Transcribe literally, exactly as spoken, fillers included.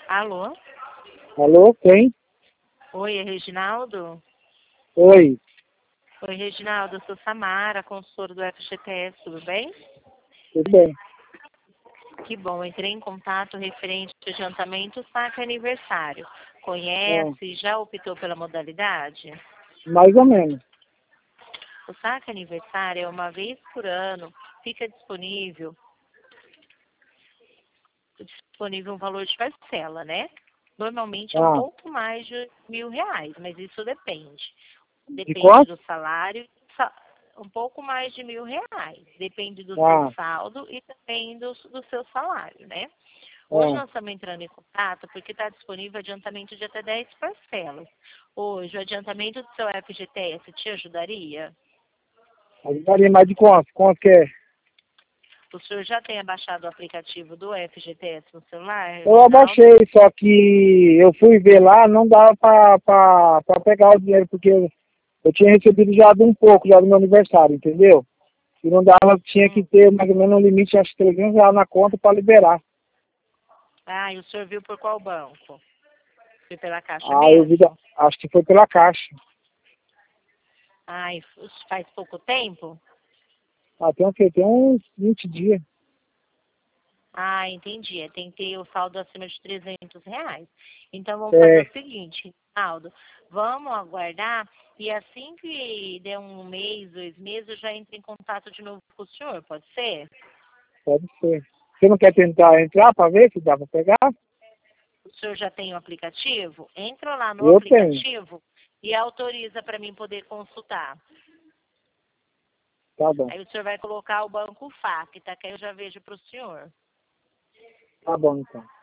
Alô? Alô, quem? Oi, é Reginaldo? Oi, Oi, Reginaldo, eu sou Samara, consultora do F G T S, tudo bem? tudo bem? Que bom, entrei em contato referente ao adiantamento saque aniversário. Ah, Conhece, já optou pela modalidade? mais ou menos. O saque aniversário é uma vez por ano, fica disponível, disponível um valor de parcela, né? Normalmente é um Ah, pouco mais de mil reais, mas isso depende. de Depende quanto? do salário, sa- um pouco mais de mil reais. Depende do seu Ah, saldo e também do, do seu salário, né? Hoje ah, nós estamos entrando em contato porque está disponível adiantamento de até dez parcelas. Hoje, o adiantamento do seu F G T S te ajudaria? ajudaria mais de quanto? Quanto que é? O senhor já tem baixado o aplicativo do F G T S no celular, Eu Reginaldo? abaixei, só que eu fui ver lá, não dava pra, pra, pra pegar o dinheiro, porque eu, eu tinha recebido já de um pouco, já do meu aniversário, entendeu? E não dava, tinha que Hum. ter mais ou menos um limite, acho que trezentos reais na conta para liberar. Ah, e o senhor viu por qual banco? Foi pela Caixa Ah, eu vi, da- mesmo? acho que foi pela Caixa. Ah, e faz pouco tempo? Ah, tem o quê? Tem uns vinte dias. Ah, entendi. É, tem que ter o saldo acima de trezentos reais. Então, vamos fazer É, o seguinte, Rinaldo. Vamos aguardar e assim que der um mês, dois meses, eu já entro em contato de novo com o senhor, pode ser? pode ser. Você não quer tentar entrar para ver se dá para pegar? O senhor já tem o aplicativo? Entra lá no Eu tenho. aplicativo e autoriza para mim poder consultar. Tá bom. Aí o senhor vai colocar o banco F A C, tá? Que aí eu já vejo para o senhor. Tá bom, então.